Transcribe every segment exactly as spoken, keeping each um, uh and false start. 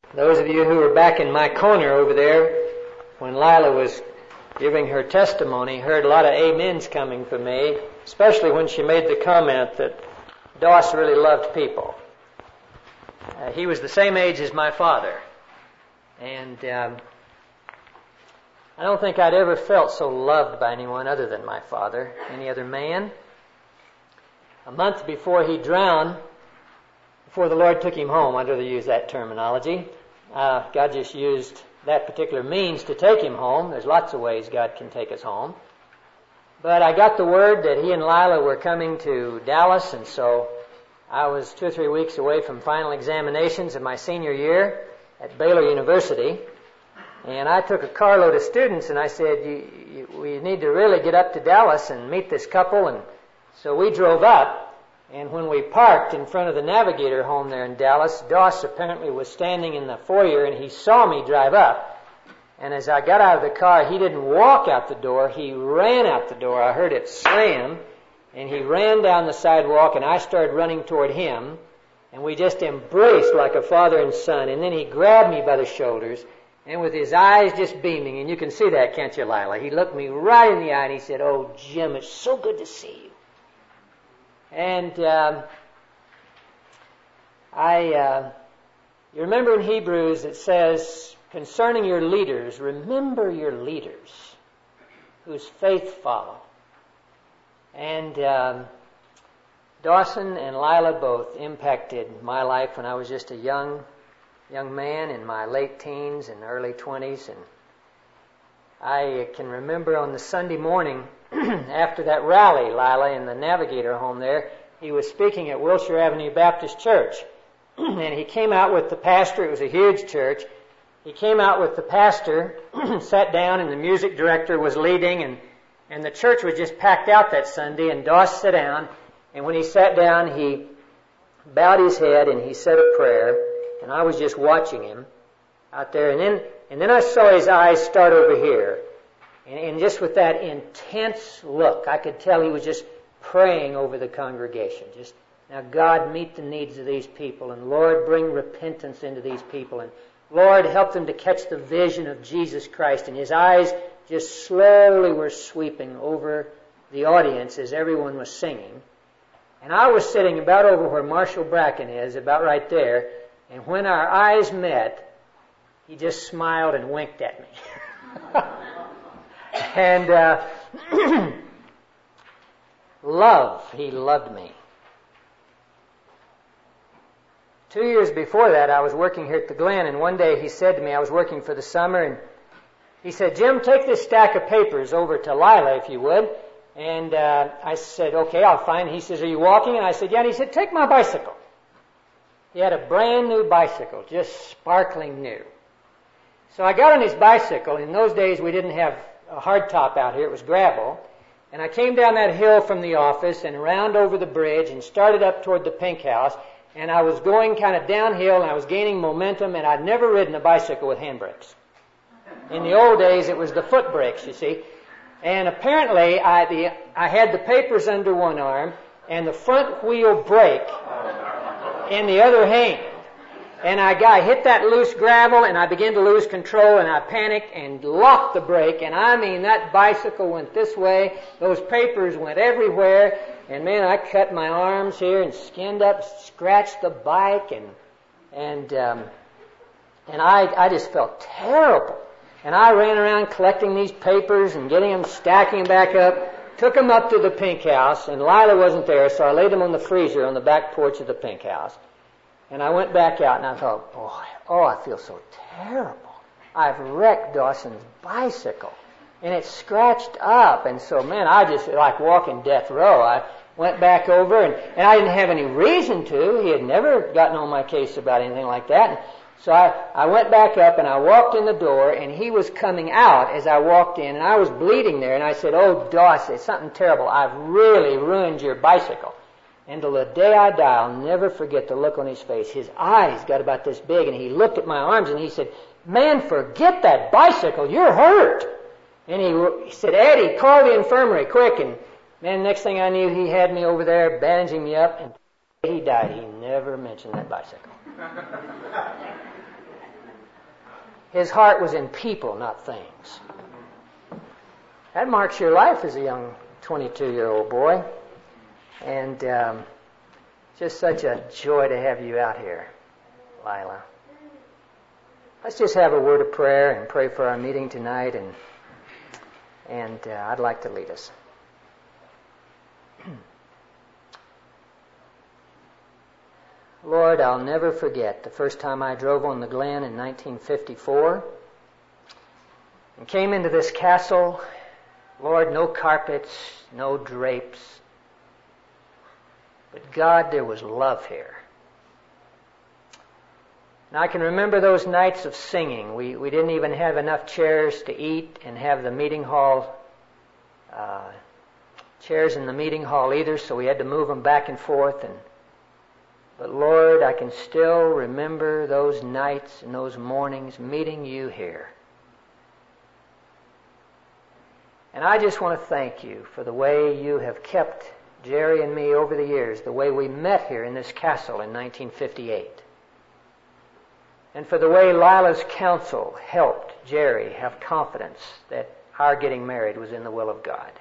Those of you who were back in my corner over there when Lila was giving her testimony heard a lot of amens coming from me, especially when she made the comment that Doss really loved people. Uh, he was the same age as my father, and um, I don't think I'd ever felt so loved by anyone other than my father, any other man. A month before he drowned, before the Lord took him home, I'd rather use that terminology, uh, God just used that particular means to take him home. There's lots of ways God can take us home. But I got the word that he and Lila were coming to Dallas, and so I was two or three weeks away from final examinations of my senior year at Baylor University. And I took a carload of students and I said, you, you, we need to really get up to Dallas and meet this couple. And so we drove up. And when we parked in front of the Navigator home there in Dallas, Doss apparently was standing in the foyer and he saw me drive up. And as I got out of the car, he didn't walk out the door, he ran out the door. I heard it slam, and he ran down the sidewalk and I started running toward him. And we just embraced like a father and son. And then he grabbed me by the shoulders, and with his eyes just beaming, and you can see that, can't you, Lila? He looked me right in the eye and he said, "Oh, Jim, it's so good to see you." And um, I, uh, you remember in Hebrews it says, concerning your leaders, remember your leaders whose faith follow. And um, Dawson and Lila both impacted my life when I was just a young, young man in my late teens and early twenties. And I can remember on the Sunday morning after that rally, Lila, in the Navigator home there, he was speaking at Wilshire Avenue Baptist Church. And he came out with the pastor. It was a huge church. He came out with the pastor, sat down, and the music director was leading, and, and the church was just packed out that Sunday, and Doss sat down, and when he sat down, he bowed his head and he said a prayer, and I was just watching him out there, and then, and then I saw his eyes start over here. And just with that intense look, I could tell he was just praying over the congregation. Just, now God, meet the needs of these people. And Lord, bring repentance into these people. And Lord, help them to catch the vision of Jesus Christ. And his eyes just slowly were sweeping over the audience as everyone was singing. And I was sitting about over where Marshall Bracken is, about right there. And when our eyes met, he just smiled and winked at me. And uh, love, he loved me. Two years before that, I was working here at the Glen, and one day he said to me, I was working for the summer, and he said, "Jim, take this stack of papers over to Lila, if you would." And uh, I said, "Okay, I'll find it." He says, "Are you walking?" And I said, "Yeah." And he said, "Take my bicycle." He had a brand new bicycle, just sparkling new. So I got on his bicycle. In those days, we didn't have a hard top out here. It was gravel. And I came down that hill from the office and around over the bridge and started up toward the Pink House. And I was going kind of downhill and I was gaining momentum, and I'd never ridden a bicycle with handbrakes. In the old days, it was the foot brakes, you see. And apparently, I, the, I had the papers under one arm and the front wheel brake in the other hand. And I, got, I hit that loose gravel, and I began to lose control, and I panicked and locked the brake. And I mean, that bicycle went this way. Those papers went everywhere. And man, I cut my arms here and skinned up, scratched the bike, and and um, and I I just felt terrible. And I ran around collecting these papers and getting them, stacking them back up. Took them up to the Pink House, and Lila wasn't there, so I laid them on the freezer on the back porch of the Pink House. And I went back out and I thought, boy, oh, I feel so terrible. I've wrecked Dawson's bicycle. And it's scratched up. And so, man, I just like walking death row. I went back over, and, and I didn't have any reason to. He had never gotten on my case about anything like that. And so I, I went back up and I walked in the door, and he was coming out as I walked in, and I was bleeding there. And I said, "Oh, Dawson, it's something terrible. I've really ruined your bicycle." And till the day I die, I'll never forget the look on his face. His eyes got about this big, and he looked at my arms, and he said, "Man, forget that bicycle. You're hurt." And he, he said, "Eddie, call the infirmary, quick." And man, next thing I knew, he had me over there, bandaging me up, and he died. He never mentioned that bicycle. His heart was in people, not things. That marks your life as a young twenty-two-year-old boy. And um, just such a joy to have you out here, Lila. Let's just have a word of prayer and pray for our meeting tonight, and and uh, I'd like to lead us. Lord, I'll never forget the first time I drove on the Glen in nineteen fifty-four and came into this castle. Lord, no carpets, no drapes. But God, there was love here. And I can remember those nights of singing. We we didn't even have enough chairs to eat and have the meeting hall, uh, chairs in the meeting hall either, so we had to move them back and forth. And But Lord, I can still remember those nights and those mornings meeting you here. And I just want to thank you for the way you have kept Jerry and me over the years, the way we met here in this castle in nineteen fifty-eight. And for the way Lila's counsel helped Jerry have confidence that our getting married was in the will of God.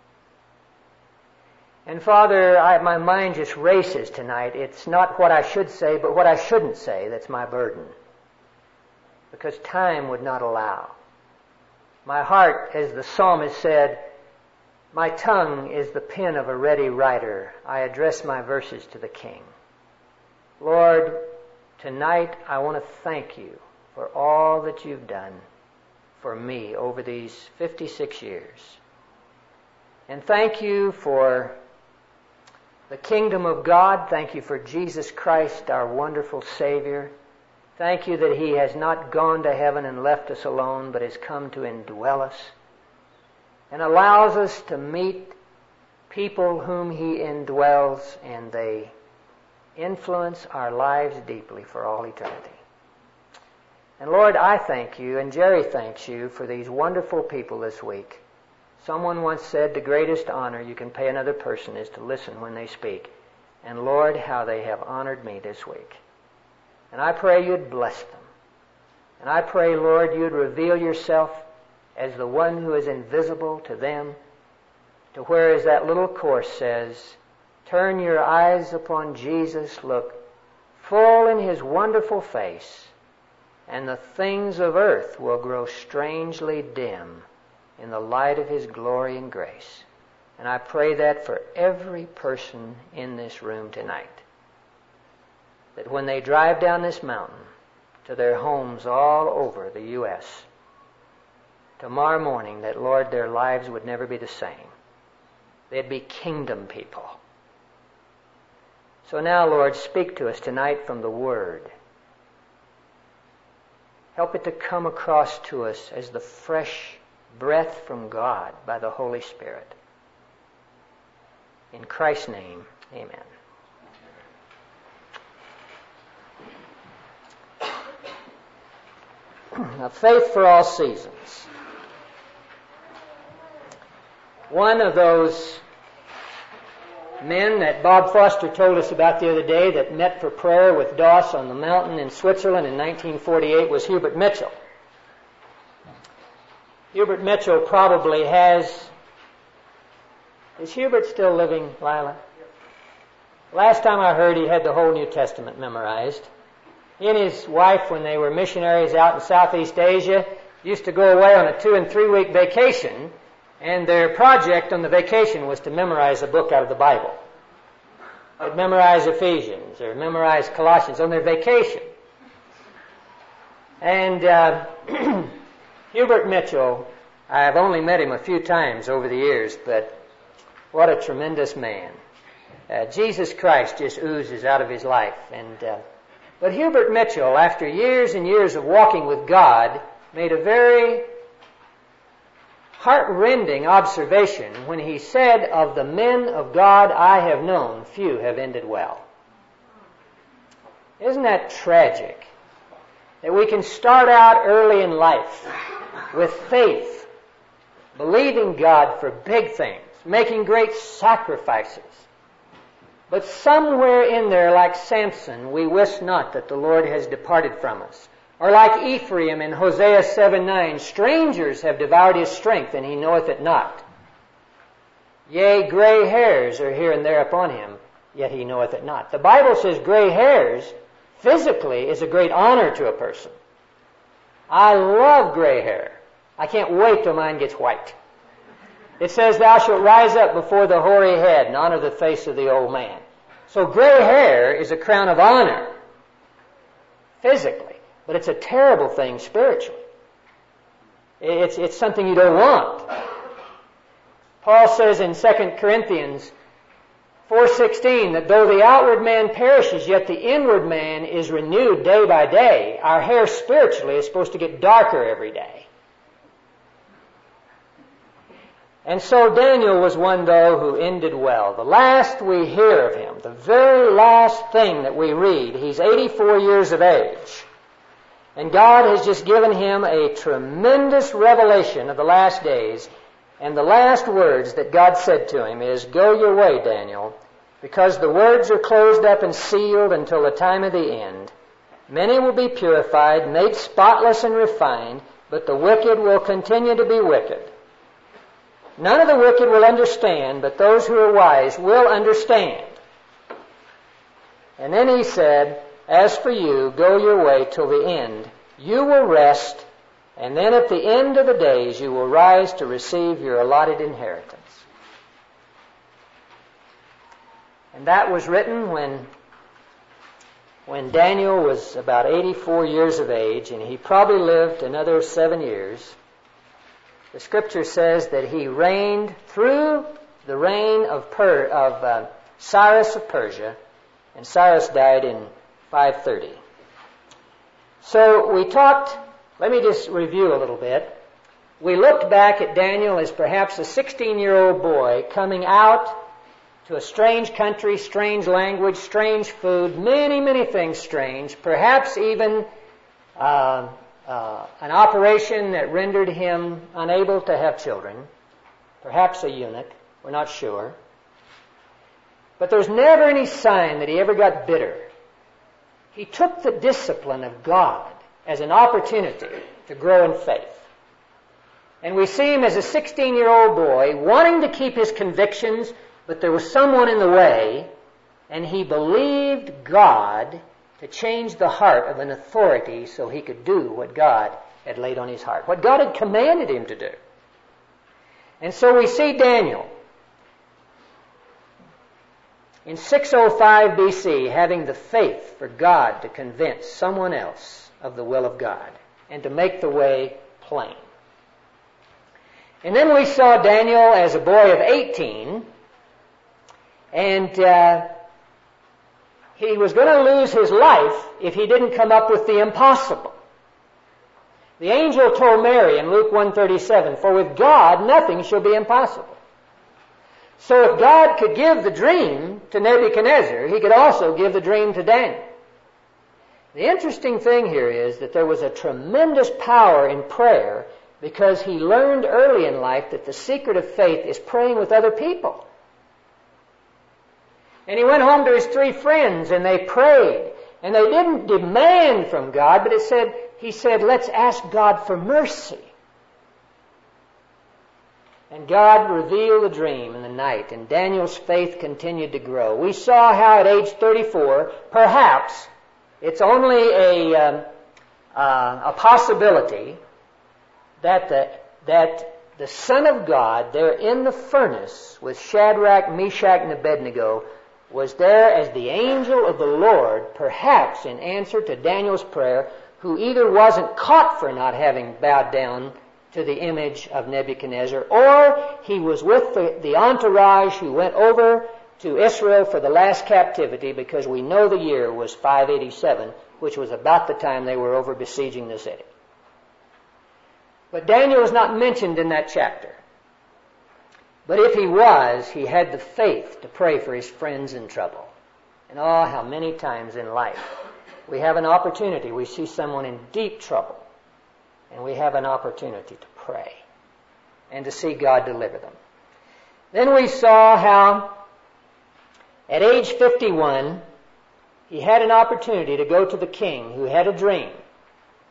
And Father, I, my mind just races tonight. It's not what I should say, but what I shouldn't say that's my burden. Because time would not allow. My heart, as the psalmist said, my tongue is the pen of a ready writer. I address my verses to the King. Lord, tonight I want to thank you for all that you've done for me over these fifty-six years. And thank you for the kingdom of God. Thank you for Jesus Christ, our wonderful Savior. Thank you that He has not gone to heaven and left us alone, but has come to indwell us and allows us to meet people whom He indwells, and they influence our lives deeply for all eternity. And Lord, I thank you, and Jerry thanks you for these wonderful people this week. Someone once said the greatest honor you can pay another person is to listen when they speak. And Lord, how they have honored me this week. And I pray you'd bless them. And I pray, Lord, you'd reveal yourself as the one who is invisible to them, to where, as that little chorus says, turn your eyes upon Jesus, look full in His wonderful face, and the things of earth will grow strangely dim in the light of His glory and grace. And I pray that for every person in this room tonight, that when they drive down this mountain to their homes all over the U S, tomorrow morning, that, Lord, their lives would never be the same. They'd be kingdom people. So now, Lord, speak to us tonight from the Word. Help it to come across to us as the fresh breath from God by the Holy Spirit. In Christ's name, amen. Now, faith for all seasons. One of those men that Bob Foster told us about the other day that met for prayer with Doss on the mountain in Switzerland in nineteen forty-eight was Hubert Mitchell. Hubert Mitchell probably has... Is Hubert still living, Lila? Last time I heard, he had the whole New Testament memorized. He and his wife, when they were missionaries out in Southeast Asia, used to go away on a two and three week vacation, and their project on the vacation was to memorize a book out of the Bible. They'd memorize Ephesians or memorize Colossians on their vacation. And uh, Hubert Mitchell, I've only met him a few times over the years, but what a tremendous man. Uh, Jesus Christ just oozes out of his life. And uh, But Hubert Mitchell, after years and years of walking with God, made a very heart-rending observation when he said, of the men of God I have known, few have ended well. Isn't that tragic? That we can start out early in life with faith, believing God for big things, making great sacrifices. But somewhere in there, like Samson, we wist not that the Lord has departed from us. Or like Ephraim in Hosea seven nine, strangers have devoured his strength, and he knoweth it not. Yea, gray hairs are here and there upon him, yet he knoweth it not. The Bible says gray hairs physically is a great honor to a person. I love gray hair. I can't wait till mine gets white. It says, thou shalt rise up before the hoary head and honor the face of the old man. So gray hair is a crown of honor physically, but it's a terrible thing spiritually. It's, it's something you don't want. Paul says in Second Corinthians four sixteen that though the outward man perishes, yet the inward man is renewed day by day. Our hair spiritually is supposed to get darker every day. And so Daniel was one, though, who ended well. The last we hear of him, the very last thing that we read, he's eighty-four years of age. And God has just given him a tremendous revelation of the last days. And the last words that God said to him is, go your way, Daniel, because the words are closed up and sealed until the time of the end. Many will be purified, made spotless and refined, but the wicked will continue to be wicked. None of the wicked will understand, but those who are wise will understand. And then he said, as for you, go your way till the end. You will rest, and then at the end of the days you will rise to receive your allotted inheritance. And that was written when, when Daniel was about eighty-four years of age, and he probably lived another seven years. The Scripture says that he reigned through the reign of, per, of uh, Cyrus of Persia, and Cyrus died in five thirty. So we talked, let me just review a little bit. We looked back at Daniel as perhaps a sixteen-year-old boy coming out to a strange country, strange language, strange food, many, many things strange, perhaps even uh, Uh, an operation that rendered him unable to have children, perhaps a eunuch, we're not sure. But there's never any sign that he ever got bitter. He took the discipline of God as an opportunity to grow in faith. And we see him as a sixteen-year-old boy wanting to keep his convictions, but there was someone in the way, and he believed God to change the heart of an authority so he could do what God had laid on his heart, what God had commanded him to do. And so we see Daniel in six oh five B C having the faith for God to convince someone else of the will of God and to make the way plain. And then we saw Daniel as a boy of eighteen, and uh, he was going to lose his life if he didn't come up with the impossible. The angel told Mary in Luke one thirty-seven, for with God nothing shall be impossible. So if God could give the dream to Nebuchadnezzar, he could also give the dream to Daniel. The interesting thing here is that there was a tremendous power in prayer because he learned early in life that the secret of faith is praying with other people. And he went home to his three friends and they prayed. And they didn't demand from God, but it said, he said, let's ask God for mercy. And God revealed the dream in the night, and Daniel's faith continued to grow. We saw how at age thirty-four, perhaps, it's only a, um, uh, a possibility that the, that the Son of God there in the furnace with Shadrach, Meshach, and Abednego was there as the angel of the Lord, perhaps in answer to Daniel's prayer, who either wasn't caught for not having bowed down to the image of Nebuchadnezzar, or he was with the, the entourage who went over to Israel for the last captivity, because we know the year was five eighty-seven, which was about the time they were over besieging the city. But Daniel is not mentioned in that chapter. But if he was, he had the faith to pray for his friends in trouble. And oh, how many times in life we have an opportunity. We see someone in deep trouble, and we have an opportunity to pray and to see God deliver them. Then we saw how at age fifty-one, he had an opportunity to go to the king who had a dream.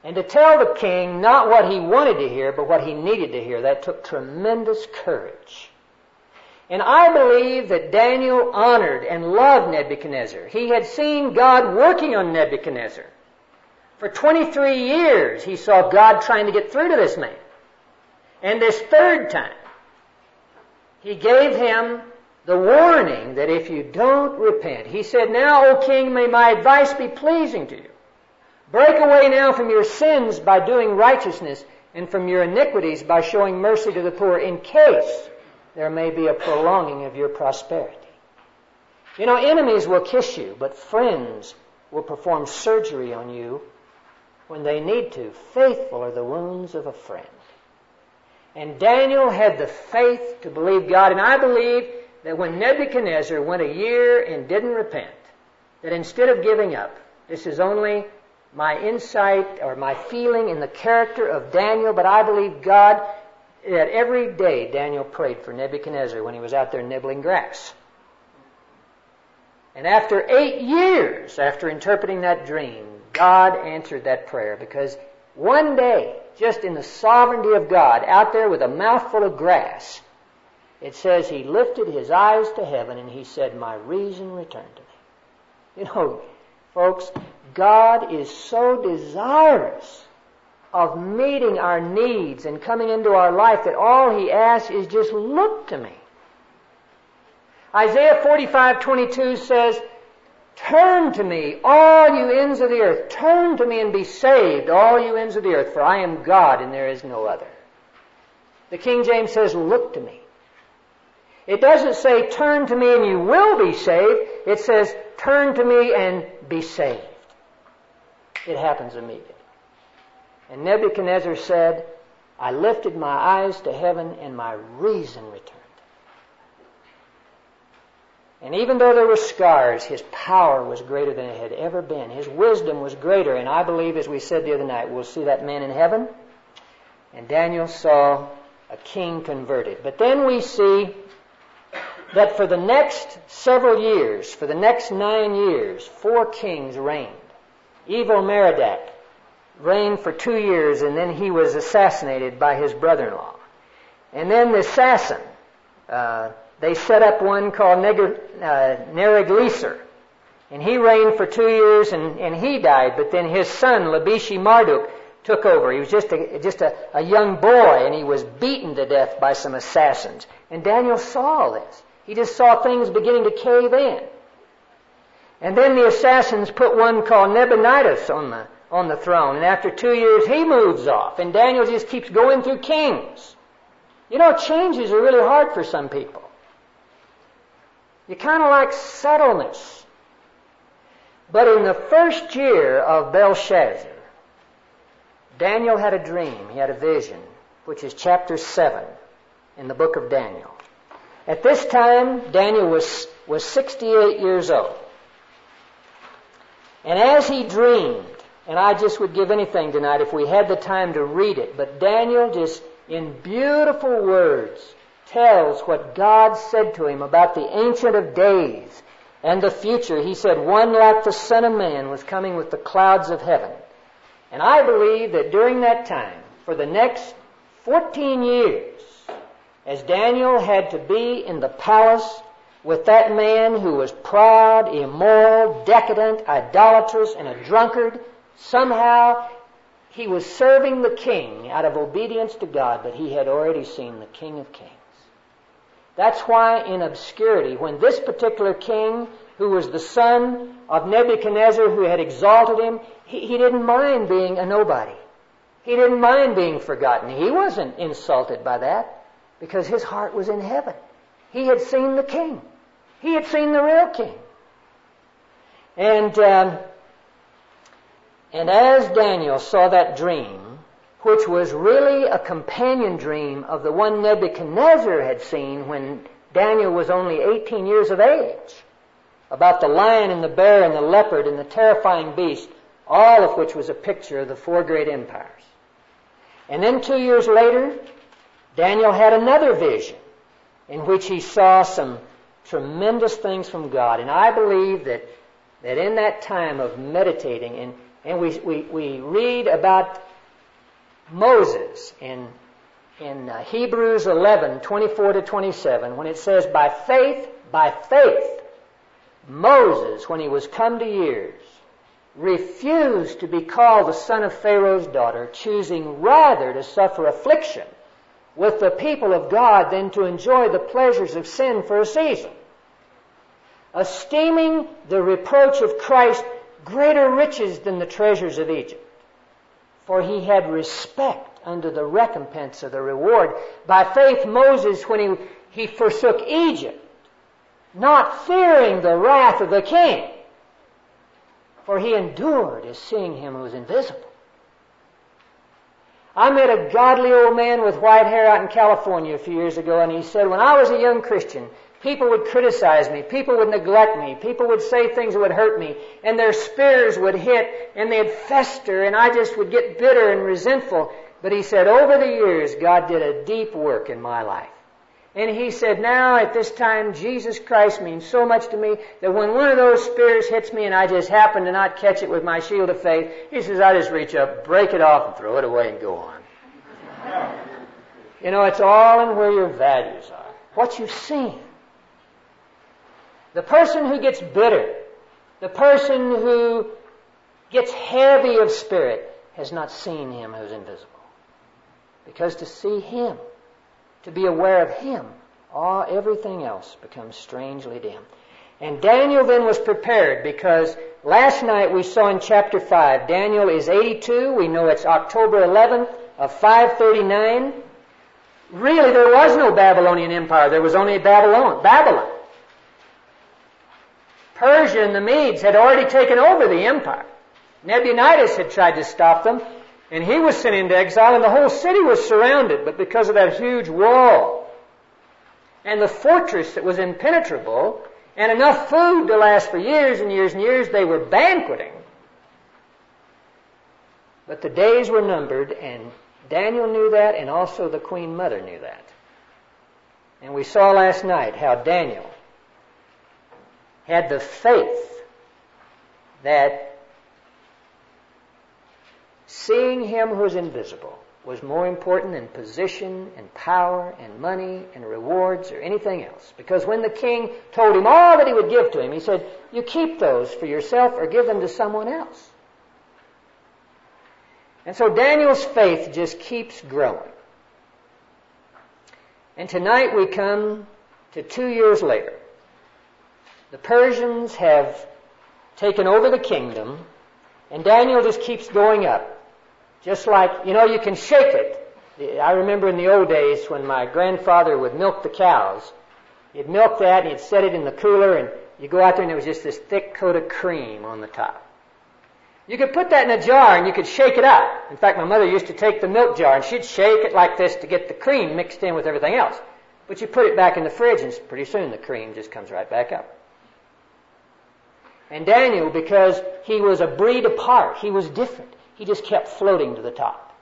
and to tell the king not what he wanted to hear, but what he needed to hear. That took tremendous courage. And I believe that Daniel honored and loved Nebuchadnezzar. He had seen God working on Nebuchadnezzar. For twenty-three years he saw God trying to get through to this man. And this third time, he gave him the warning that if you don't repent, he said, now, O king, may my advice be pleasing to you. Break away now from your sins by doing righteousness, and from your iniquities by showing mercy to the poor, in case there may be a prolonging of your prosperity. You know, enemies will kiss you, but friends will perform surgery on you when they need to. Faithful are the wounds of a friend. And Daniel had the faith to believe God, and I believe that when Nebuchadnezzar went a year and didn't repent, that instead of giving up, this is only my insight or my feeling in the character of Daniel, but I believe God, that every day Daniel prayed for Nebuchadnezzar when he was out there nibbling grass. And after eight years after interpreting that dream, God answered that prayer, because one day, just in the sovereignty of God, out there with a mouthful of grass, it says he lifted his eyes to heaven and he said, my reason returned to me. You know, folks, God is so desirous of meeting our needs and coming into our life that all he asks is just look to me. Isaiah forty-five twenty-two says, turn to me, all you ends of the earth. Turn to me and be saved, all you ends of the earth, for I am God and there is no other. The King James says, look to me. It doesn't say, turn to me and you will be saved. It says, turn to me and be saved. It happens immediately. And Nebuchadnezzar said, I lifted my eyes to heaven and my reason returned. And even though there were scars, his power was greater than it had ever been. His wisdom was greater. And I believe, as we said the other night, we'll see that man in heaven. And Daniel saw a king converted. But then we see that for the next several years, for the next nine years, four kings reigned. Evil-Merodach reigned for two years, and then he was assassinated by his brother-in-law. And then the assassin, uh, they set up one called Neriglissar, and he reigned for two years, and, and he died. But then his son, Labishi-Marduk, took over. He was just a, just a, a young boy, and he was beaten to death by some assassins. And Daniel saw all this. He just saw things beginning to cave in. And then the assassins put one called Nabonidus on the, on the throne. And after two years, he moves off. And Daniel just keeps going through kings. You know, changes are really hard for some people. You kind of like settleness. But in the first year of Belshazzar, Daniel had a dream. He had a vision, which is chapter seven in the book of Daniel. At this time, Daniel was, was sixty-eight years old. And as he dreamed, and I just would give anything tonight if we had the time to read it, but Daniel just, in beautiful words, tells what God said to him about the Ancient of Days and the future. He said, one like the Son of Man was coming with the clouds of heaven. And I believe that during that time, for the next fourteen years, as Daniel had to be in the palace with that man who was proud, immoral, decadent, idolatrous, and a drunkard, somehow he was serving the king out of obedience to God, but he had already seen the King of Kings. That's why in obscurity, when this particular king, who was the son of Nebuchadnezzar, who had exalted him, he, he didn't mind being a nobody. He didn't mind being forgotten. He wasn't insulted by that because his heart was in heaven. He had seen the king. He had seen the real king. And, um, and as Daniel saw that dream, which was really a companion dream of the one Nebuchadnezzar had seen when Daniel was only eighteen years of age, about the lion and the bear and the leopard and the terrifying beast, all of which was a picture of the four great empires. And then two years later, Daniel had another vision in which he saw some tremendous things from God. And I believe that, that in that time of meditating and, And we, we, we read about Moses in, in uh, Hebrews eleven, twenty-four to twenty-seven, when it says, by faith, by faith, Moses, when he was come to years, refused to be called the son of Pharaoh's daughter, choosing rather to suffer affliction with the people of God than to enjoy the pleasures of sin for a season, esteeming the reproach of Christ greater riches than the treasures of Egypt. For he had respect unto the recompense of the reward. By faith Moses, when he, he forsook Egypt, not fearing the wrath of the king, for he endured as seeing him who was invisible. I met a godly old man with white hair out in California a few years ago, and he said, when I was a young Christian, people would criticize me, people would neglect me, people would say things that would hurt me, and their spears would hit, and they'd fester, and I just would get bitter and resentful. But he said, over the years, God did a deep work in my life. And he said, now at this time, Jesus Christ means so much to me that when one of those spears hits me and I just happen to not catch it with my shield of faith, he says, I just reach up, break it off, and throw it away and go on. You know, it's all in where your values are, what you've seen. The person who gets bitter, the person who gets heavy of spirit, has not seen him who's invisible. Because to see him, to be aware of him, all everything else becomes strangely dim. And Daniel then was prepared, because last night we saw in chapter five, Daniel is eighty-two. We know it's October eleventh of five thirty-nine. Really, there was no Babylonian Empire. There was only Babylon. Babylon. Persia and the Medes had already taken over the empire. Nebuchadnezzar had tried to stop them, and he was sent into exile, and the whole city was surrounded, but because of that huge wall and the fortress that was impenetrable, and enough food to last for years and years and years, they were banqueting. But the days were numbered, and Daniel knew that, and also the Queen Mother knew that. And we saw last night how Daniel had the faith that seeing him who is invisible was more important than position and power and money and rewards or anything else. Because when the king told him all that he would give to him, he said, you keep those for yourself or give them to someone else. And so Daniel's faith just keeps growing. And tonight we come to two years later. The Persians have taken over the kingdom, and Daniel just keeps going up. Just like, you know, you can shake it. I remember in the old days when my grandfather would milk the cows. He'd milk that and he'd set it in the cooler, and you go out there and there was just this thick coat of cream on the top. You could put that in a jar and you could shake it up. In fact, my mother used to take the milk jar and she'd shake it like this to get the cream mixed in with everything else. But you put it back in the fridge and pretty soon the cream just comes right back up. And Daniel, because he was a breed apart, he was different. He just kept floating to the top.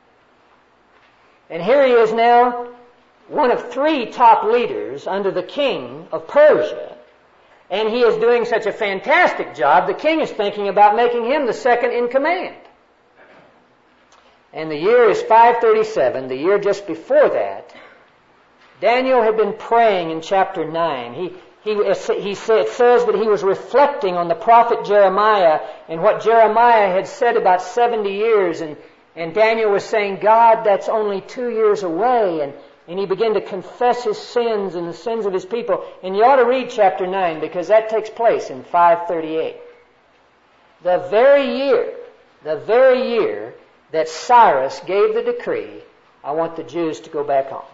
And here he is now, one of three top leaders under the king of Persia. And he is doing such a fantastic job, the king is thinking about making him the second in command. And the year is five thirty-seven, the year just before that. Daniel had been praying in chapter nine. He He, he said, it says that he was reflecting on the prophet Jeremiah and what Jeremiah had said about seventy years. And, and Daniel was saying, God, that's only two years away. And, and he began to confess his sins and the sins of his people. And you ought to read chapter nine because that takes place in five thirty-eight. The very year, the very year that Cyrus gave the decree, I want the Jews to go back home.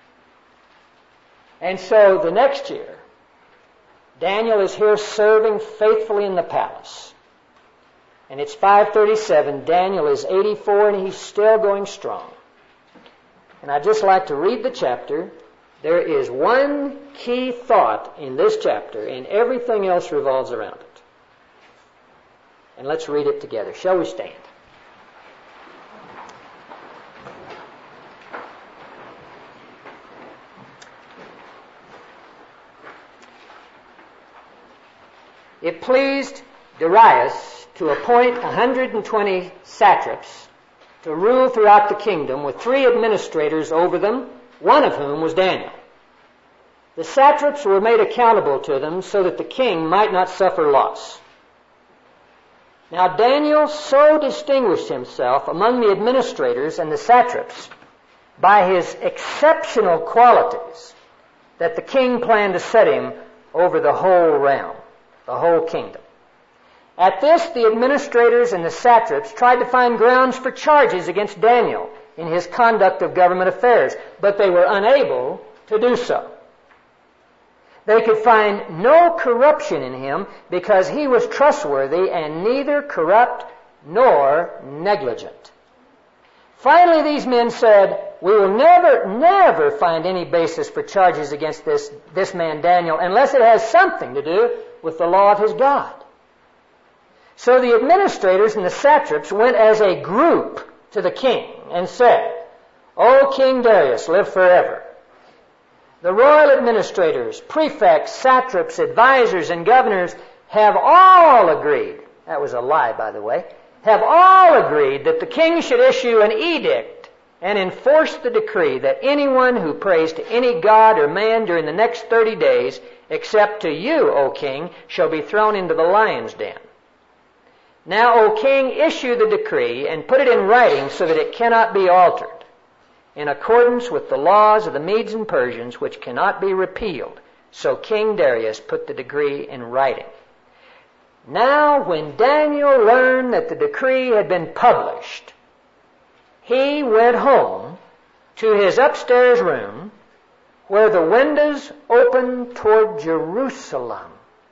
And so the next year, Daniel is here serving faithfully in the palace. And it's five thirty-seven. Daniel is eighty-four and he's still going strong. And I'd just like to read the chapter. There is one key thought in this chapter, and everything else revolves around it. And let's read it together. Shall we stand? It pleased Darius to appoint one hundred twenty satraps to rule throughout the kingdom with three administrators over them, one of whom was Daniel. The satraps were made accountable to them so that the king might not suffer loss. Now Daniel so distinguished himself among the administrators and the satraps by his exceptional qualities that the king planned to set him over the whole realm, the whole kingdom. At this, the administrators and the satraps tried to find grounds for charges against Daniel in his conduct of government affairs, but they were unable to do so. They could find no corruption in him because he was trustworthy and neither corrupt nor negligent. Finally, these men said, "We will never, never find any basis for charges against this, this man Daniel unless it has something to do with the law of his God." So the administrators and the satraps went as a group to the king and said, "O King Darius, live forever. The royal administrators, prefects, satraps, advisors, and governors have all agreed," that was a lie, by the way, "have all agreed that the king should issue an edict and enforce the decree that anyone who prays to any god or man during the next thirty days, except to you, O king, shall be thrown into the lion's den. Now, O king, issue the decree and put it in writing so that it cannot be altered, in accordance with the laws of the Medes and Persians, which cannot be repealed." So King Darius put the decree in writing. Now, when Daniel learned that the decree had been published, he went home to his upstairs room where the windows opened toward Jerusalem.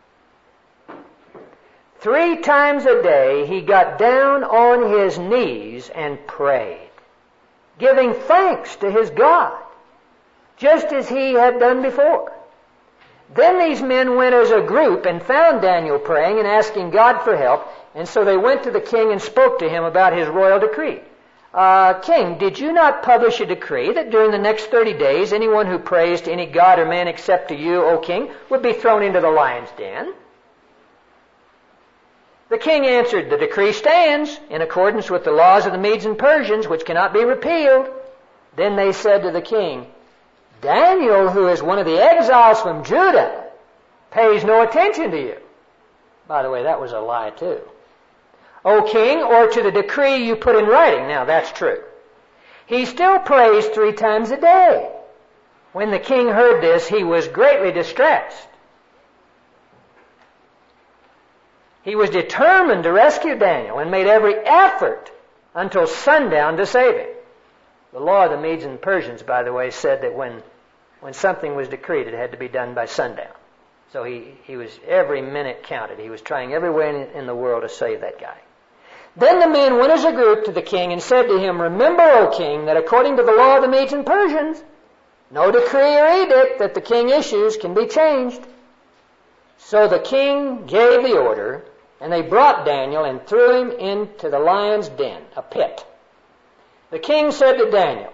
Three times a day he got down on his knees and prayed, giving thanks to his God, just as he had done before. Then these men went as a group and found Daniel praying and asking God for help, and so they went to the king and spoke to him about his royal decree. Uh, King, did you not publish a decree that during the next thirty days anyone who prays to any god or man except to you, O king, would be thrown into the lion's den? The king answered, "The decree stands in accordance with the laws of the Medes and Persians, which cannot be repealed." Then they said to the king, "Daniel, who is one of the exiles from Judah, pays no attention to you." By the way, that was a lie too. "O king, or to the decree you put in writing." Now that's true. "He still prays three times a day." When the king heard this, he was greatly distressed. He was determined to rescue Daniel and made every effort until sundown to save him. The law of the Medes and Persians, by the way, said that when, when something was decreed, it had to be done by sundown. So he, he was, every minute counted. He was trying every way in, in the world to save that guy. Then the men went as a group to the king and said to him, "Remember, O king, that according to the law of the Medes and Persians, no decree or edict that the king issues can be changed." So the king gave the order, and they brought Daniel and threw him into the lion's den, a pit. The king said to Daniel,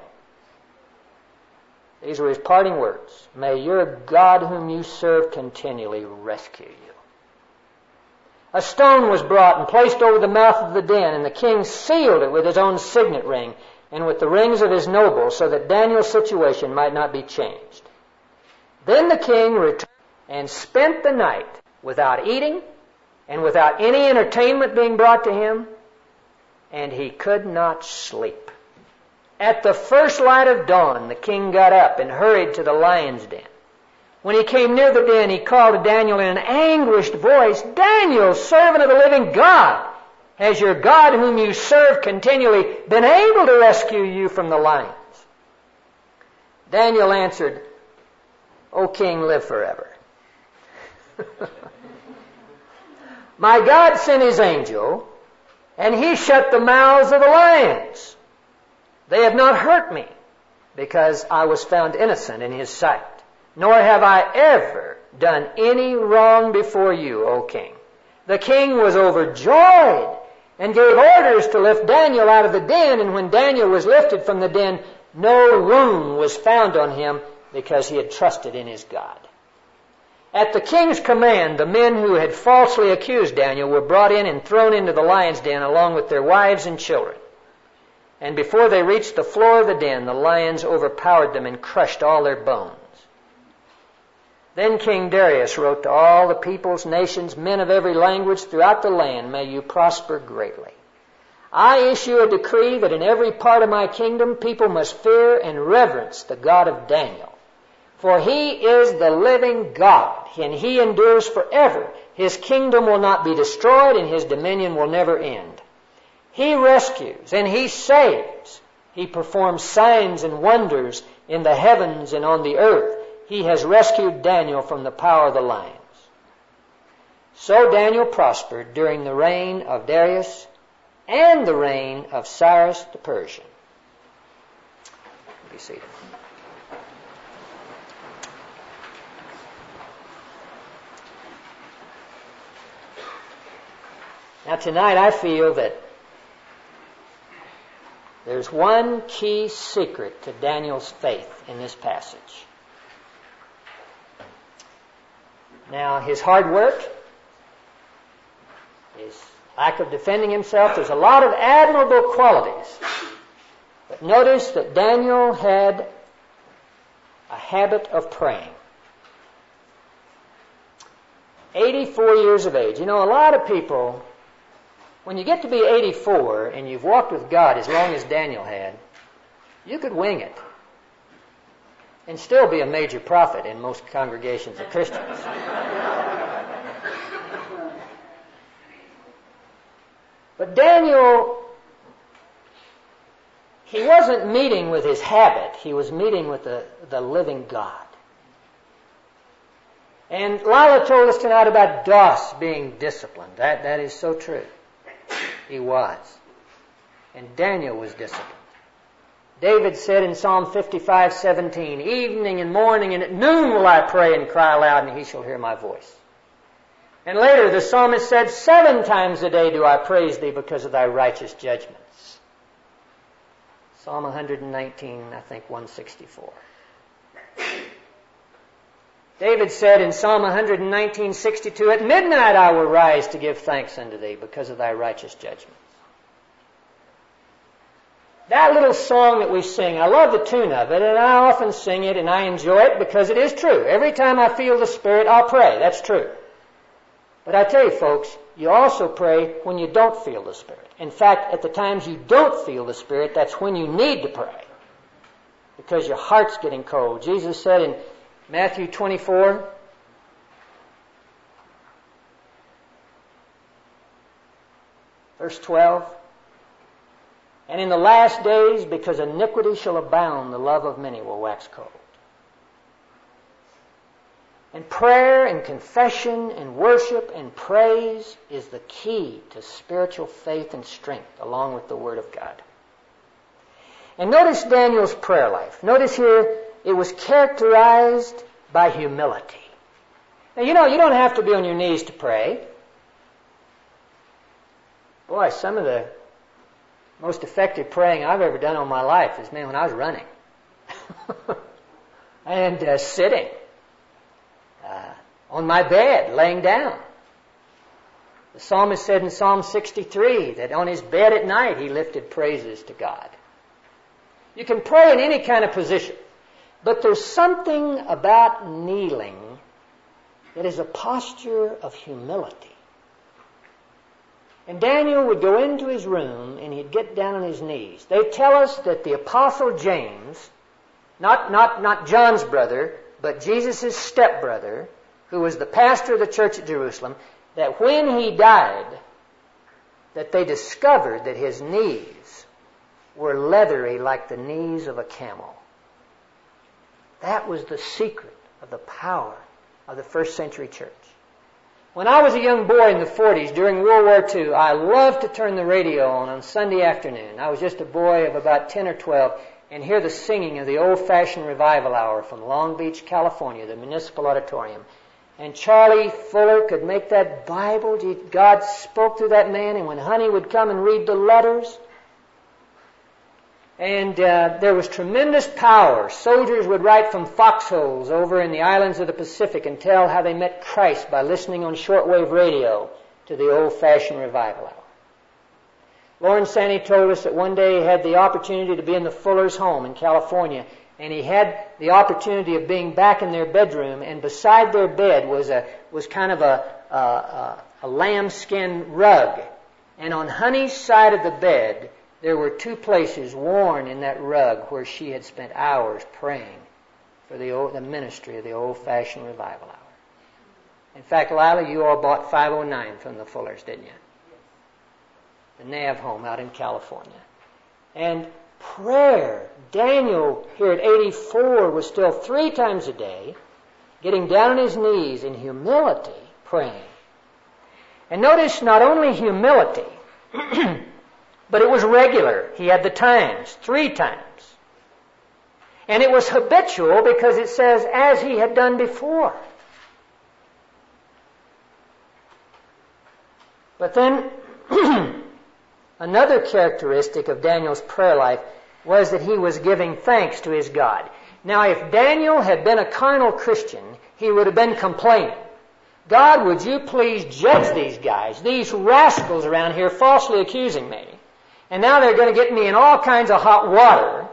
these were his parting words, "May your God whom you serve continually rescue you." A stone was brought and placed over the mouth of the den, and the king sealed it with his own signet ring and with the rings of his nobles, so that Daniel's situation might not be changed. Then the king returned and spent the night without eating and without any entertainment being brought to him, and he could not sleep. At the first light of dawn, the king got up and hurried to the lion's den. When he came near the den, he called to Daniel in an anguished voice, "Daniel, servant of the living God, has your God whom you serve continually been able to rescue you from the lions?" Daniel answered, "O king, live forever. My God sent his angel, and he shut the mouths of the lions. They have not hurt me, because I was found innocent in his sight. Nor have I ever done any wrong before you, O king." The king was overjoyed and gave orders to lift Daniel out of the den, and when Daniel was lifted from the den, no wound was found on him, because he had trusted in his God. At the king's command, the men who had falsely accused Daniel were brought in and thrown into the lion's den along with their wives and children. And before they reached the floor of the den, the lions overpowered them and crushed all their bones. Then King Darius wrote to all the peoples, nations, men of every language throughout the land, may you prosper greatly. I issue a decree that in every part of my kingdom people must fear and reverence the God of Daniel. For he is the living God, and he endures forever. His kingdom will not be destroyed, and his dominion will never end. He rescues and he saves. He performs signs and wonders in the heavens and on the earth. He has rescued Daniel from the power of the lions. So Daniel prospered during the reign of Darius and the reign of Cyrus the Persian. Be seated. Now tonight I feel that there's one key secret to Daniel's faith in this passage. Now his hard work, his lack of defending himself, there's a lot of admirable qualities. But notice that Daniel had a habit of praying. eighty-four years of age. You know, a lot of people, when you get to be eighty-four and you've walked with God as long as Daniel had, you could wing it and still be a major prophet in most congregations of Christians. But Daniel, he wasn't meeting with his habit. He was meeting with the, the living God. And Lila told us tonight about Doss being disciplined. That, that is so true. He was. And Daniel was disciplined. David said in Psalm fifty-five seventeen, evening and morning and at noon will I pray and cry aloud, and he shall hear my voice. And later the psalmist said, seven times a day do I praise thee because of thy righteous judgments. Psalm one nineteen, I think one sixty-four. David said in Psalm one nineteen sixty-two, at midnight I will rise to give thanks unto thee because of thy righteous judgments. That little song that we sing, I love the tune of it, and I often sing it, and I enjoy it because it is true. Every time I feel the Spirit, I'll pray. That's true. But I tell you, folks, you also pray when you don't feel the Spirit. In fact, at the times you don't feel the Spirit, that's when you need to pray because your heart's getting cold. Jesus said in Matthew twenty-four, verse twelve, and in the last days, because iniquity shall abound, the love of many will wax cold. And prayer and confession and worship and praise is the key to spiritual faith and strength, along with the Word of God. And notice Daniel's prayer life. Notice here, it was characterized by humility. Now, you know, you don't have to be on your knees to pray. Boy, some of the most effective praying I've ever done in my life is, man, when I was running. and uh, sitting. Uh, on my bed, laying down. The psalmist said in Psalm sixty-three that on his bed at night he lifted praises to God. You can pray in any kind of position, but there's something about kneeling that is a posture of humility. And Daniel would go into his room and he'd get down on his knees. They tell us that the Apostle James, not, not, not John's brother, but Jesus' stepbrother, who was the pastor of the church at Jerusalem, that when he died, that they discovered that his knees were leathery like the knees of a camel. That was the secret of the power of the first century church. When I was a young boy in the forties, during World War Two, I loved to turn the radio on on Sunday afternoon. I was just a boy of about ten or twelve, and hear the singing of the old-fashioned revival hour from Long Beach, California, the Municipal Auditorium. And Charlie Fuller could make that Bible. God spoke through that man, and when Honey would come and read the letters, And uh, there was tremendous power. Soldiers would write from foxholes over in the islands of the Pacific and tell how they met Christ by listening on shortwave radio to the old-fashioned revival hour. Lawrence Sanny told us that one day he had the opportunity to be in the Fuller's home in California, and he had the opportunity of being back in their bedroom, and beside their bed was a was kind of a a, a, a lambskin rug, and on Honey's side of the bed there were two places worn in that rug where she had spent hours praying for the old, the ministry of the old-fashioned revival hour. In fact, Lila, you all bought five oh nine from the Fullers, didn't you? The Nav home out in California. And prayer, Daniel here at eighty-four was still three times a day getting down on his knees in humility praying. And notice not only humility, but it was regular. He had the times, three times. And it was habitual because it says, as he had done before. But then, another characteristic of Daniel's prayer life was that he was giving thanks to his God. Now, if Daniel had been a carnal Christian, he would have been complaining. God, would you please judge these guys, these rascals around here falsely accusing me? And now they're going to get me in all kinds of hot water.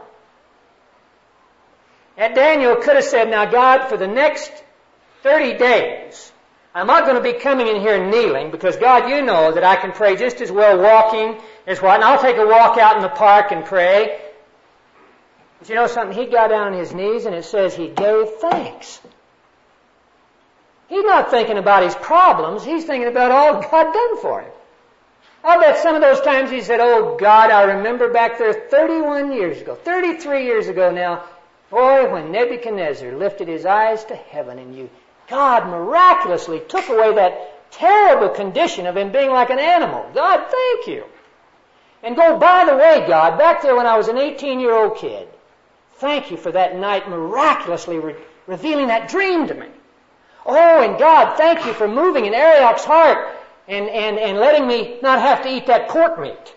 And Daniel could have said, now God, for the next thirty days, I'm not going to be coming in here kneeling because, God, you know that I can pray just as well walking as what, and I'll take a walk out in the park and pray. But you know something? He got down on his knees and it says he gave thanks. He's not thinking about his problems. He's thinking about all God done for him. I'll bet some of those times he said, oh, God, I remember back there thirty-one years ago, thirty-three years ago now, boy, when Nebuchadnezzar lifted his eyes to heaven and you, God miraculously took away that terrible condition of him being like an animal. God, thank you. And go, by the way, God, back there when I was an eighteen-year-old kid, thank you for that night miraculously re- revealing that dream to me. Oh, and God, thank you for moving in Ariok's heart and, and, and letting me not have to eat that pork meat.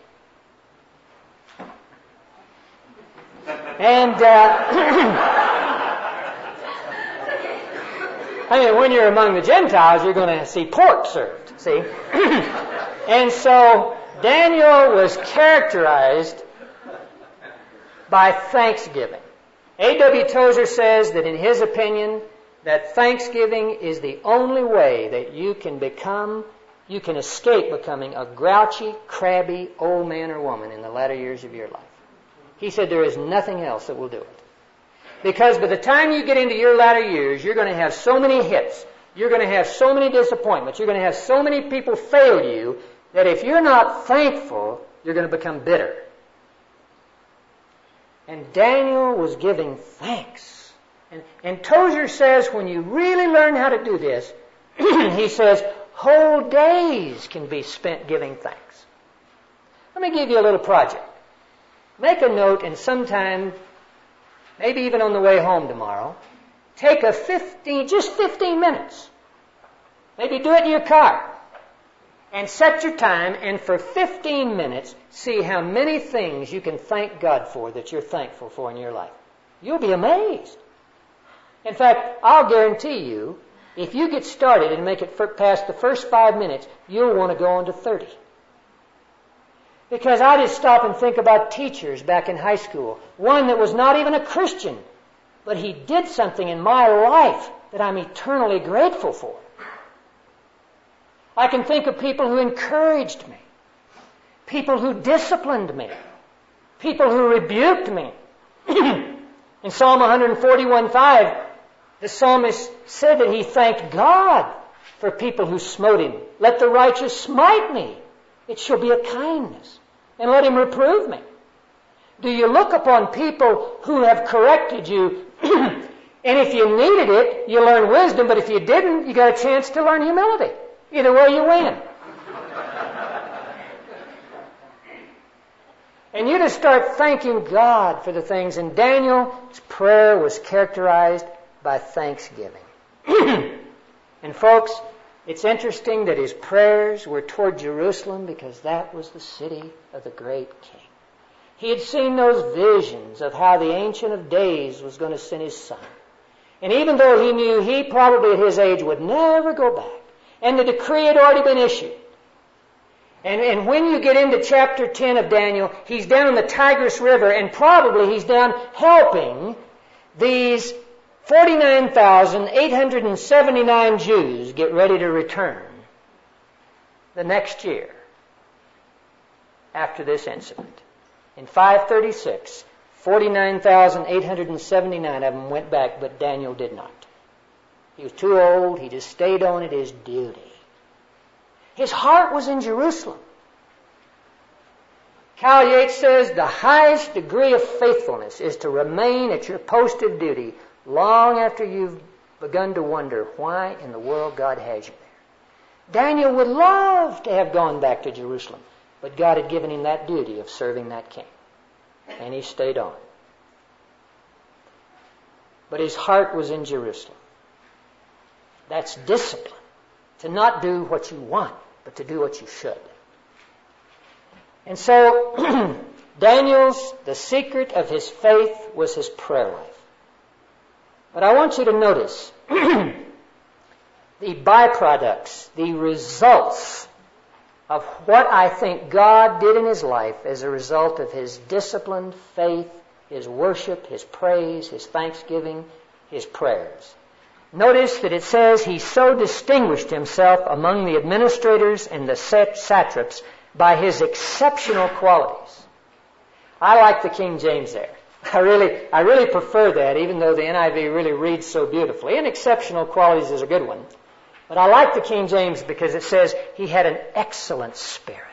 And, uh, I mean, when you're among the Gentiles, you're going to see pork served, see? And so, Daniel was characterized by thanksgiving. A W Tozer says that in his opinion, that thanksgiving is the only way that you can become, you can escape becoming a grouchy, crabby old man or woman in the latter years of your life. He said there is nothing else that will do it. Because by the time you get into your latter years, you're going to have so many hits, you're going to have so many disappointments, you're going to have so many people fail you, that if you're not thankful, you're going to become bitter. And Daniel was giving thanks. And, and Tozer says when you really learn how to do this, he says whole days can be spent giving thanks. Let me give you a little project. Make a note and sometime, maybe even on the way home tomorrow, take a fifteen, just fifteen minutes. Maybe do it in your car. And set your time and for fifteen minutes see how many things you can thank God for that you're thankful for in your life. You'll be amazed. In fact, I'll guarantee you, if you get started and make it past the first five minutes, you'll want to go on to thirty. Because I just stop and think about teachers back in high school. One that was not even a Christian, but he did something in my life that I'm eternally grateful for. I can think of people who encouraged me, people who disciplined me, people who rebuked me. In Psalm one forty-one five, the psalmist said that he thanked God for people who smote him. Let the righteous smite me. It shall be a kindness. And let him reprove me. Do you look upon people who have corrected you, and if you needed it, you learn wisdom, but if you didn't, you got a chance to learn humility. Either way, you win. And you just start thanking God for the things. And Daniel's prayer was characterized by thanksgiving. And folks, it's interesting that his prayers were toward Jerusalem because that was the city of the great king. He had seen those visions of how the Ancient of Days was going to send His Son. And even though he knew he probably at his age would never go back, and the decree had already been issued, and, and when you get into chapter ten of Daniel, he's down in the Tigris River, and probably he's down helping these forty-nine thousand eight hundred seventy-nine Jews get ready to return the next year after this incident. In five thirty-six, forty-nine thousand eight hundred seventy-nine of them went back, but Daniel did not. He was too old. He just stayed on it, his duty. His heart was in Jerusalem. Cal Yates says the highest degree of faithfulness is to remain at your post of duty long after you've begun to wonder why in the world God has you there. Daniel would love to have gone back to Jerusalem, but God had given him that duty of serving that king, and he stayed on. But his heart was in Jerusalem. That's discipline. To not do what you want, but to do what you should. And so, Daniel's, the secret of his faith was his prayer life. But I want you to notice the byproducts, the results of what I think God did in his life as a result of his disciplined faith, his worship, his praise, his thanksgiving, his prayers. Notice that it says he so distinguished himself among the administrators and the satraps by his exceptional qualities. I like the King James there. I really, I really prefer that, even though the N I V really reads so beautifully. And exceptional qualities is a good one. But I like the King James because it says he had an excellent spirit.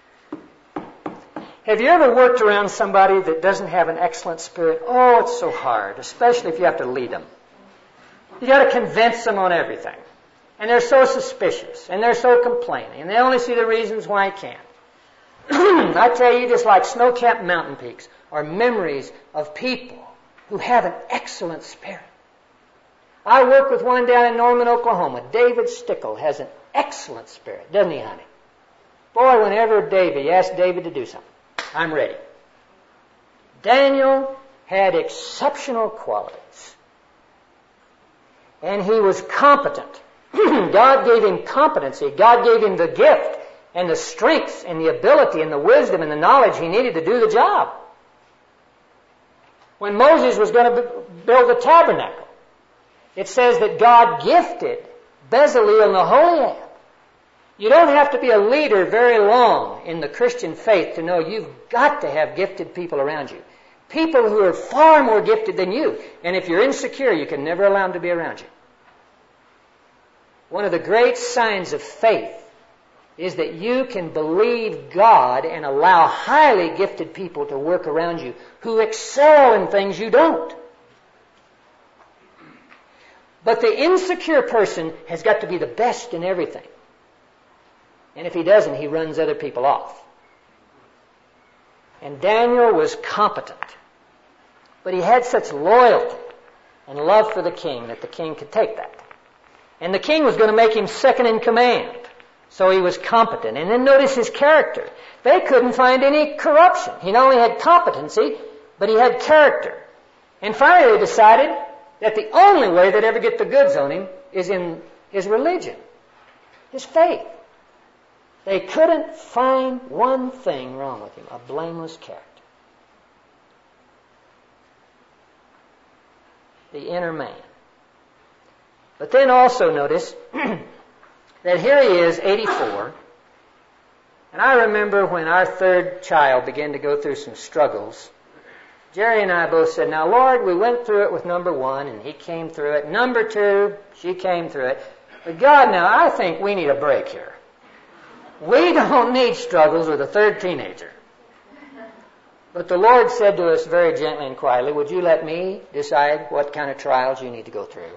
Have you ever worked around somebody that doesn't have an excellent spirit? Oh, it's so hard, especially if you have to lead them. You got to convince them on everything. And they're so suspicious, and they're so complaining, and they only see the reasons why it can't. I tell you, just like snow-capped mountain peaks are memories of people who have an excellent spirit. I work with one down in Norman, Oklahoma. David Stickle has an excellent spirit, doesn't he, honey? Boy, whenever David, you ask David to do something, I'm ready. Daniel had exceptional qualities. And he was competent. God gave him competency. God gave him the gift and the strength and the ability and the wisdom and the knowledge he needed to do the job. When Moses was going to build the tabernacle, it says that God gifted Bezalel and Aholiab. You don't have to be a leader very long in the Christian faith to know you've got to have gifted people around you. People who are far more gifted than you. And if you're insecure, you can never allow them to be around you. One of the great signs of faith is that you can believe God and allow highly gifted people to work around you who excel in things you don't. But the insecure person has got to be the best in everything. And if he doesn't, he runs other people off. And Daniel was competent. But he had such loyalty and love for the king that the king could take that. And the king was going to make him second in command. So he was competent. And then notice his character. They couldn't find any corruption. He not only had competency, but he had character. And finally they decided that the only way they'd ever get the goods on him is in his religion, his faith. They couldn't find one thing wrong with him, a blameless character. The inner man. But then also notice that here he is, eighty-four, and I remember when our third child began to go through some struggles, Jerry and I both said, now Lord, we went through it with number one, and he came through it. Number two, she came through it. But God, now I think we need a break here. We don't need struggles with a third teenager. But the Lord said to us very gently and quietly, would you let me decide what kind of trials you need to go through?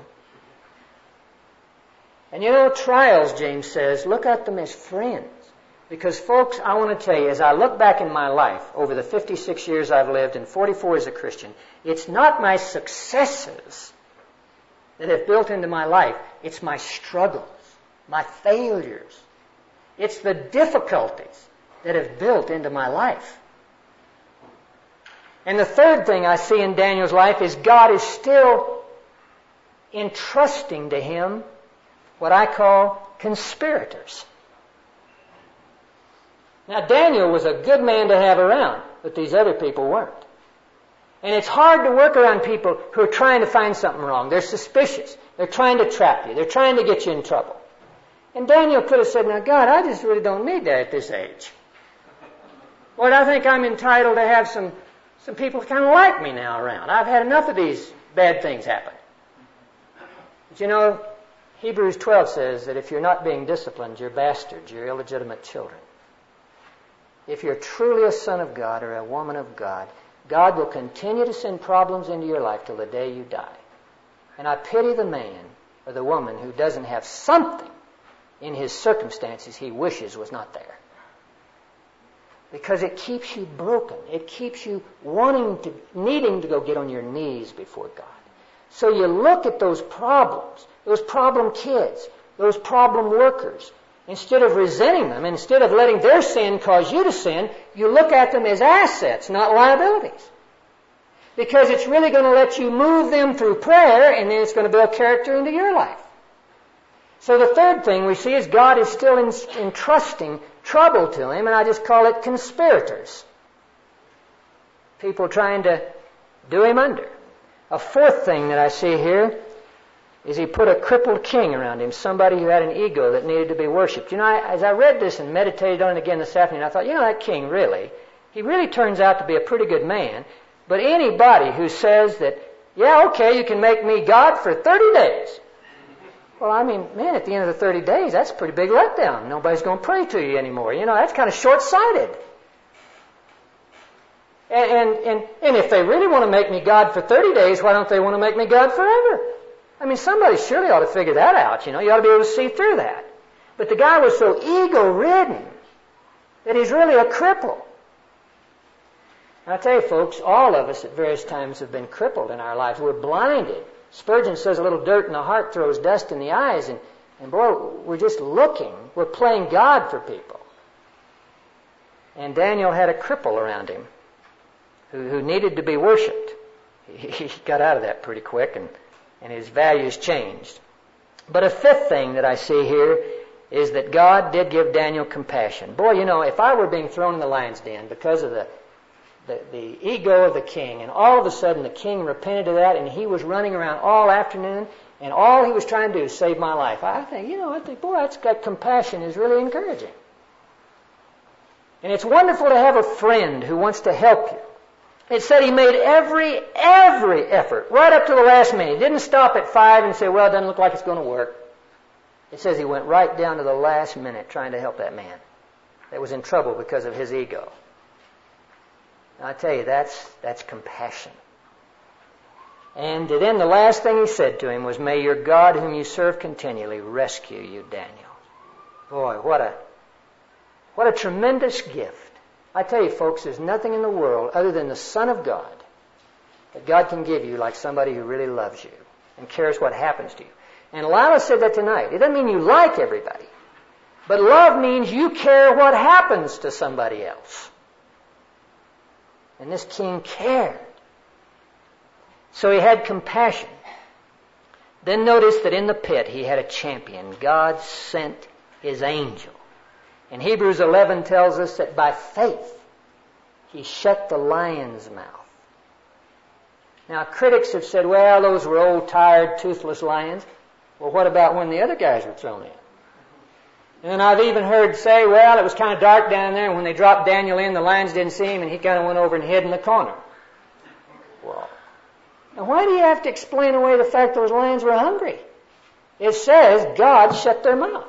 And you know, trials, James says, look at them as friends. Because folks, I want to tell you, as I look back in my life, over the fifty-six years I've lived and forty-four as a Christian, it's not my successes that have built into my life. It's my struggles, my failures. It's the difficulties that have built into my life. And the third thing I see in Daniel's life is God is still entrusting to him what I call conspirators. Now, Daniel was a good man to have around, but these other people weren't. And it's hard to work around people who are trying to find something wrong. They're suspicious. They're trying to trap you. They're trying to get you in trouble. And Daniel could have said, now, God, I just really don't need that at this age. Lord, I think I'm entitled to have some, some people kind of like me now around. I've had enough of these bad things happen. But you know, Hebrews twelve says that if you're not being disciplined, you're bastards, you're illegitimate children. If you're truly a son of God or a woman of God, God will continue to send problems into your life till the day you die. And I pity the man or the woman who doesn't have something in his circumstances he wishes was not there. Because it keeps you broken. It keeps you wanting to, needing to go get on your knees before God. So you look at those problems, those problem kids, those problem workers. Instead of resenting them, instead of letting their sin cause you to sin, you look at them as assets, not liabilities. Because it's really going to let you move them through prayer, and then it's going to build character into your life. So the third thing we see is God is still entrusting trouble to him, and I just call it conspirators. People trying to do him under. A fourth thing that I see here is he put a crippled king around him, somebody who had an ego that needed to be worshipped. You know, I, as I read this and meditated on it again this afternoon, I thought, you know, that king really, he really turns out to be a pretty good man. But anybody who says that, yeah, okay, you can make me God for thirty days. Well, I mean, man, at the end of the thirty days, that's a pretty big letdown. Nobody's going to pray to you anymore. You know, that's kind of short-sighted. And, and, and, and if they really want to make me God for thirty days, why don't they want to make me God forever? I mean, somebody surely ought to figure that out, you know. You ought to be able to see through that. But the guy was so ego-ridden that he's really a cripple. And I tell you, folks, all of us at various times have been crippled in our lives. We're blinded. Spurgeon says a little dirt in the heart throws dust in the eyes. And, and boy, we're just looking. We're playing God for people. And Daniel had a cripple around him who, who needed to be worshipped. He, he got out of that pretty quick, and and his values changed. But a fifth thing that I see here is that God did give Daniel compassion. Boy, you know, if I were being thrown in the lion's den because of the, the, the ego of the king, and all of a sudden the king repented of that, and he was running around all afternoon, and all he was trying to do is save my life, I think, you know, I think, boy, that's, that compassion is really encouraging. And it's wonderful to have a friend who wants to help you. It said he made every, every effort, right up to the last minute. He didn't stop at five and say, well, it doesn't look like it's going to work. It says he went right down to the last minute trying to help that man that was in trouble because of his ego. And I tell you, that's, that's compassion. And then the last thing he said to him was, may your God whom you serve continually rescue you, Daniel. Boy, what a, what a tremendous gift. I tell you, folks, there's nothing in the world other than the Son of God that God can give you like somebody who really loves you and cares what happens to you. And Lila said that tonight. It doesn't mean you like everybody, but love means you care what happens to somebody else. And this king cared. So he had compassion. Then notice that in the pit he had a champion. God sent his angel. And Hebrews eleven tells us that by faith he shut the lion's mouth. Now, critics have said, well, those were old, tired, toothless lions. Well, what about when the other guys were thrown in? And I've even heard say, well, it was kind of dark down there, and when they dropped Daniel in, the lions didn't see him, and he kind of went over and hid in the corner. Well, now why do you have to explain away the fact those lions were hungry? It says God shut their mouth.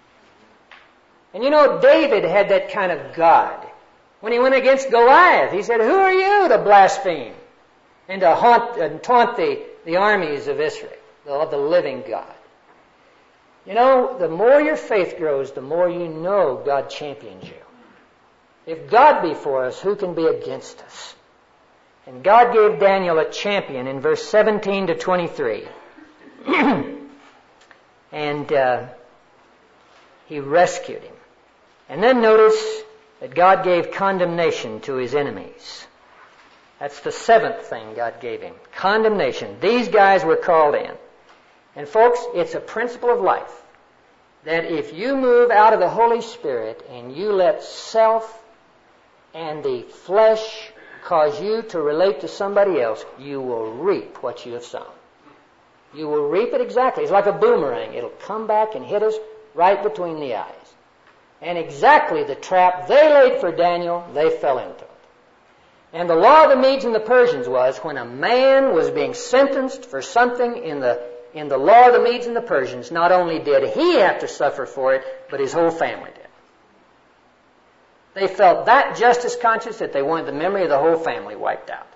And you know, David had that kind of God. When he went against Goliath, he said, who are you to blaspheme and to haunt and taunt the, the armies of Israel, of the living God? You know, the more your faith grows, the more you know God champions you. If God be for us, who can be against us? And God gave Daniel a champion in verse seventeen to twenty-three. and uh, he rescued him. And then notice that God gave condemnation to his enemies. That's the seventh thing God gave him. Condemnation. These guys were called in. And folks, it's a principle of life that if you move out of the Holy Spirit and you let self and the flesh cause you to relate to somebody else, you will reap what you have sown. You will reap it exactly. It's like a boomerang. It'll come back and hit us right between the eyes. And exactly the trap they laid for Daniel, they fell into it. And the law of the Medes and the Persians was when a man was being sentenced for something in the in the law of the Medes and the Persians, not only did he have to suffer for it, but his whole family did. They felt that justice conscious that they wanted the memory of the whole family wiped out.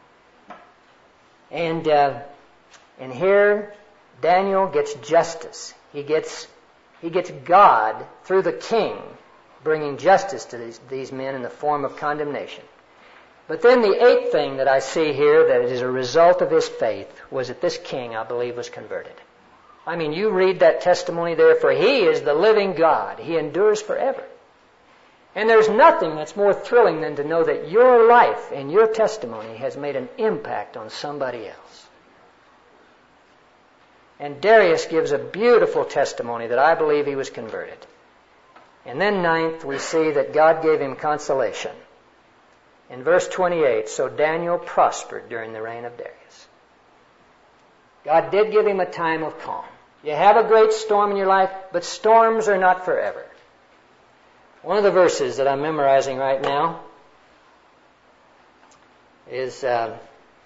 And uh, and here Daniel gets justice. He gets he gets God through the king bringing justice to these, these men in the form of condemnation. But then the eighth thing that I see here that is a result of his faith was that this king, I believe, was converted. I mean, you read that testimony there, for he is the living God. He endures forever. And there's nothing that's more thrilling than to know that your life and your testimony has made an impact on somebody else. And Darius gives a beautiful testimony that I believe he was converted. And then ninth, we see that God gave him consolation. In verse twenty-eight, so Daniel prospered during the reign of Darius. God did give him a time of calm. You have a great storm in your life, but storms are not forever. One of the verses that I'm memorizing right now is, uh,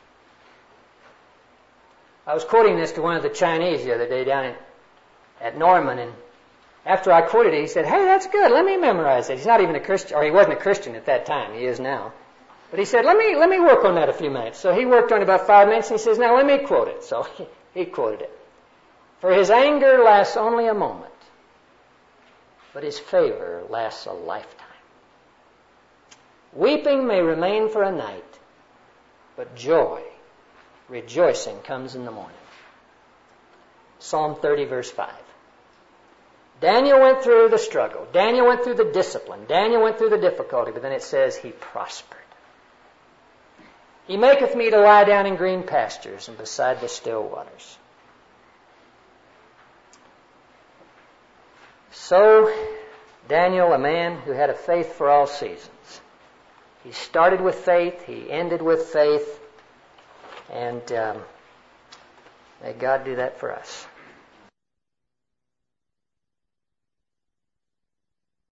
I was quoting this to one of the Chinese the other day down in, at Norman, and after I quoted it, he said, hey, that's good, let me memorize it. He's not even a Christian, or he wasn't a Christian at that time, he is now. But he said, let me let me work on that a few minutes. So he worked on it about five minutes, and he says, now let me quote it. So he, he quoted it. For his anger lasts only a moment, but his favor lasts a lifetime. Weeping may remain for a night, but joy, rejoicing comes in the morning. Psalm thirty, verse five. Daniel went through the struggle. Daniel went through the discipline. Daniel went through the difficulty, but then it says he prospered. He maketh me to lie down in green pastures and beside the still waters. So, Daniel, a man who had a faith for all seasons. He started with faith, he ended with faith, and um, may God do that for us.